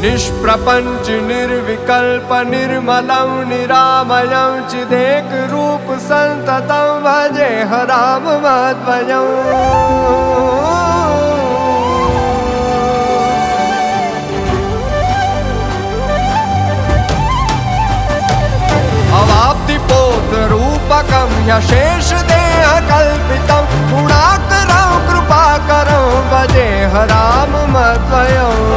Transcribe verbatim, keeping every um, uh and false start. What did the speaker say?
निष्प्रपञ्च निर्विकल्प निर्मलं निरामयं चिदेक रूप संततं भजे राममद्वयम्। अवाप्तिपोत्ररूपकं यशेष देह कल्पितं गुणाकरं कृपाकरं भजे राममद्वयम्।